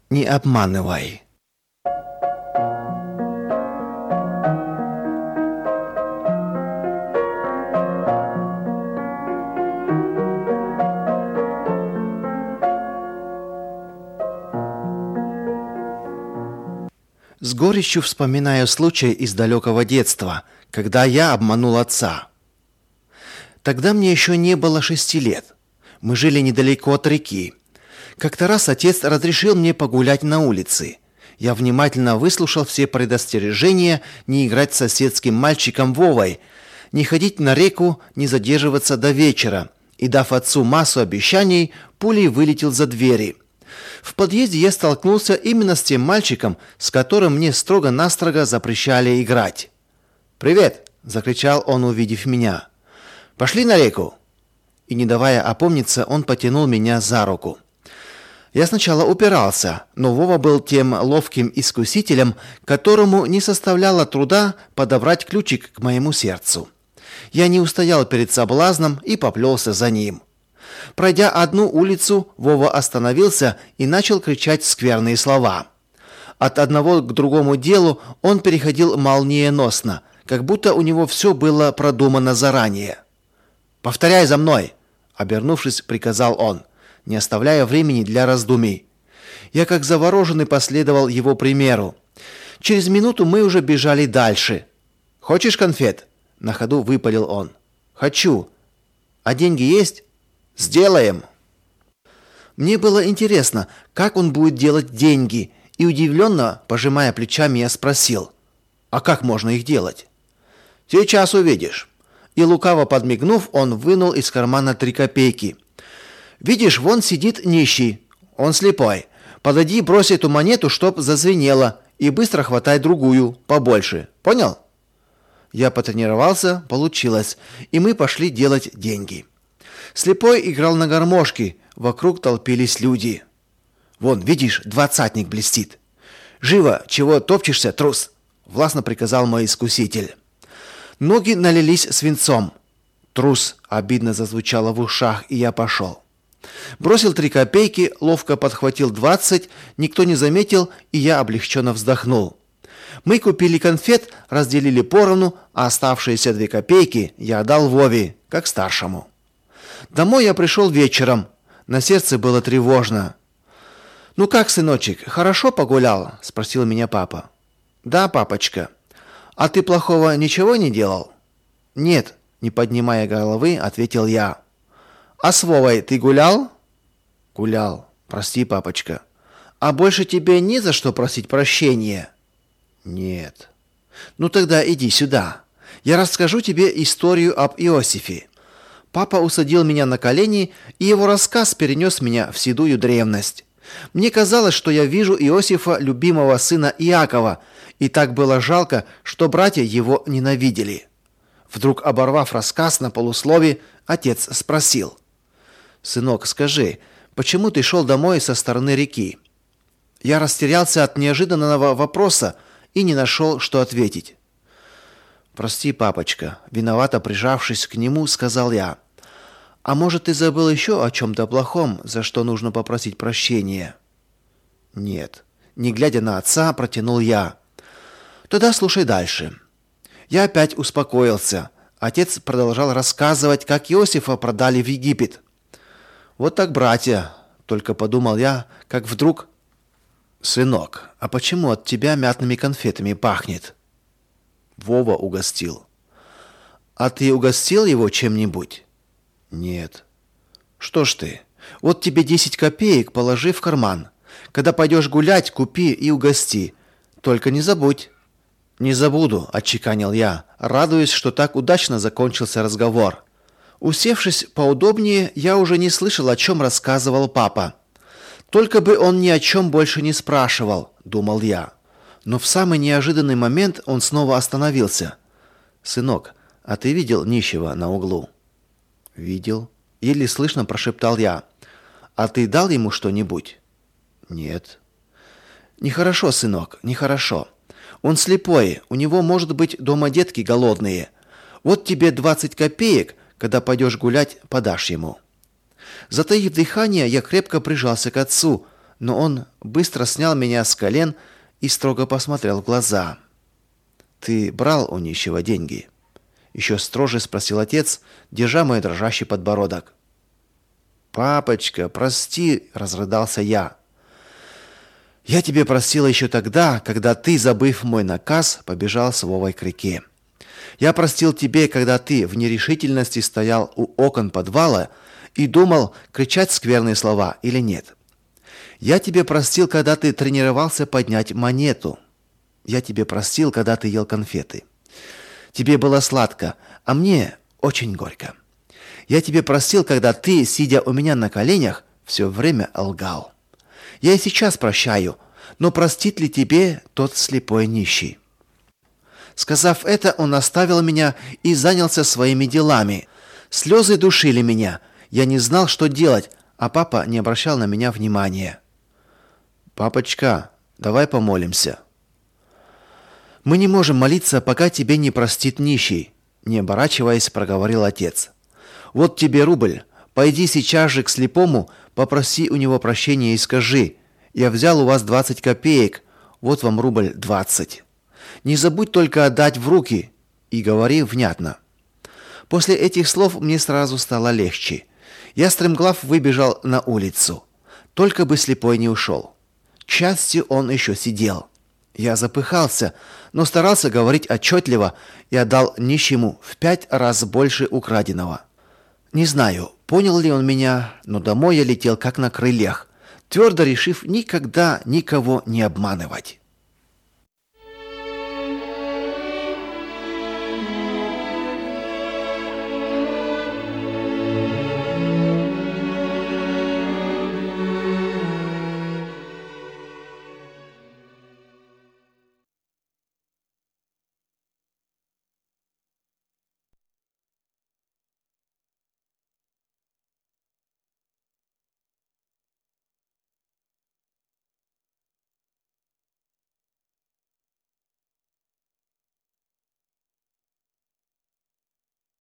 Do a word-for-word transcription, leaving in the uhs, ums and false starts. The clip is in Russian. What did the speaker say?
Не обманывай. С горечью вспоминаю случай из далекого детства, когда я обманул отца. Тогда мне еще не было шести лет. Мы жили недалеко от реки. Как-то раз отец разрешил мне погулять на улице. Я внимательно выслушал все предостережения не играть с соседским мальчиком Вовой, не ходить на реку, не задерживаться до вечера, и, дав отцу массу обещаний, пулей вылетел за двери. В подъезде я столкнулся именно с тем мальчиком, с которым мне строго-настрого запрещали играть. «Привет!» – закричал он, увидев меня. «Пошли на реку!» И, не давая опомниться, он потянул меня за руку. Я сначала упирался, но Вова был тем ловким искусителем, которому не составляло труда подобрать ключик к моему сердцу. Я не устоял перед соблазном и поплелся за ним. Пройдя одну улицу, Вова остановился и начал кричать скверные слова. От одного к другому делу он переходил молниеносно, как будто у него все было продумано заранее. «Повторяй за мной!» – обернувшись, приказал он, не оставляя времени для раздумий. Я как завороженный последовал его примеру. Через минуту мы уже бежали дальше. «Хочешь конфет?» – на ходу выпалил он. «Хочу. А деньги есть?» «Сделаем!» Мне было интересно, как он будет делать деньги, и удивленно, пожимая плечами, я спросил: «А как можно их делать?» «Сейчас увидишь». И лукаво подмигнув, он вынул из кармана три копейки. «Видишь, вон сидит нищий. Он слепой. Подойди, брось эту монету, чтоб зазвенело, и быстро хватай другую, побольше. Понял?» Я потренировался, получилось, и мы пошли делать деньги. Слепой играл на гармошке, вокруг толпились люди. «Вон, видишь, двадцатник блестит. Живо, чего топчешься, трус?» – властно приказал мой искуситель. Ноги налились свинцом. «Трус!» – обидно зазвучало в ушах, и я пошел. Бросил три копейки, ловко подхватил двадцать, никто не заметил, и я облегченно вздохнул. Мы купили конфет, разделили поровну, а оставшиеся две копейки я отдал Вове, как старшему. Домой я пришел вечером. На сердце было тревожно. «Ну как, сыночек, хорошо погулял?» – спросил меня папа. «Да, папочка. А ты плохого ничего не делал?» «Нет», – не поднимая головы, ответил я. «А с Вовой ты гулял?» «Гулял. Прости, папочка». «А больше тебе не за что просить прощения?» «Нет». «Ну тогда иди сюда. Я расскажу тебе историю об Иосифе». Папа усадил меня на колени, и его рассказ перенес меня в седую древность. Мне казалось, что я вижу Иосифа, любимого сына Иакова, и так было жалко, что братья его ненавидели. Вдруг, оборвав рассказ на полуслове, отец спросил: «Сынок, скажи, почему ты шел домой со стороны реки?» Я растерялся от неожиданного вопроса и не нашел, что ответить. «Прости, папочка», виновато прижавшись к нему, сказал я. «А может, ты забыл еще о чем-то плохом, за что нужно попросить прощения?» «Нет». Не глядя на отца, протянул я. «Тогда слушай дальше». Я опять успокоился. Отец продолжал рассказывать, как Иосифа продали в Египет. «Вот так, братья», только подумал я, как вдруг... «Сынок, а почему от тебя мятными конфетами пахнет?» Вова угостил. «А ты угостил его чем-нибудь?» «Нет». «Что ж ты, вот тебе десять копеек, положи в карман. Когда пойдешь гулять, купи и угости. Только не забудь». «Не забуду», – отчеканил я, радуясь, что так удачно закончился разговор. Усевшись поудобнее, я уже не слышал, о чем рассказывал папа. «Только бы он ни о чем больше не спрашивал», – думал я. Но в самый неожиданный момент он снова остановился. «Сынок, а ты видел нищего на углу?» «Видел», – еле слышно прошептал я. «А ты дал ему что-нибудь?» «Нет». «Нехорошо, сынок, нехорошо. Он слепой, у него, может быть, дома детки голодные. Вот тебе двадцать копеек, когда пойдешь гулять, подашь ему». Затаив дыхание, я крепко прижался к отцу. Но он быстро снял меня с колен и строго посмотрел в глаза. «Ты брал у нищего деньги?» Еще строже спросил отец, держа мой дрожащий подбородок. «Папочка, прости», — разрыдался я. «Я тебе простил еще тогда, когда ты, забыв мой наказ, побежал с Вовой к реке. Я простил тебе, когда ты в нерешительности стоял у окон подвала и думал, кричать скверные слова или нет. Я тебе простил, когда ты тренировался поднять монету. Я тебе простил, когда ты ел конфеты. Тебе было сладко, а мне очень горько. Я тебе простил, когда ты, сидя у меня на коленях, все время лгал. Я и сейчас прощаю, но простит ли тебе тот слепой нищий?» Сказав это, он оставил меня и занялся своими делами. Слезы душили меня. Я не знал, что делать, а папа не обращал на меня внимания. «Папочка, давай помолимся». «Мы не можем молиться, пока тебе не простит нищий», не оборачиваясь, проговорил отец. «Вот тебе рубль. Пойди сейчас же к слепому, попроси у него прощения и скажи: я взял у вас двадцать копеек, вот вам рубль двадцать. Не забудь только отдать в руки и говори внятно». После этих слов мне сразу стало легче. Я стремглав выбежал на улицу. Только бы слепой не ушел. К счастью, он еще сидел. Я запыхался, но старался говорить отчетливо и отдал нищему в пять раз больше украденного. Не знаю, понял ли он меня, но домой я летел как на крыльях, твердо решив никогда никого не обманывать.